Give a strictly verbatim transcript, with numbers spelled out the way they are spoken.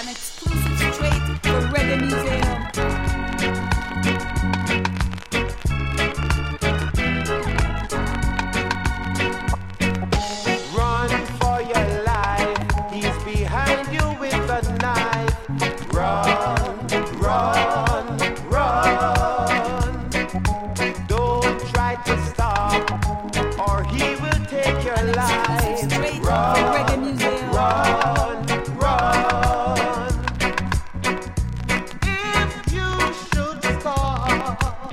an exclusive straight for Reggae Museum. Run for your life, he's behind you with a knife. Run, run, run. Don't try to stop, or he will take your life.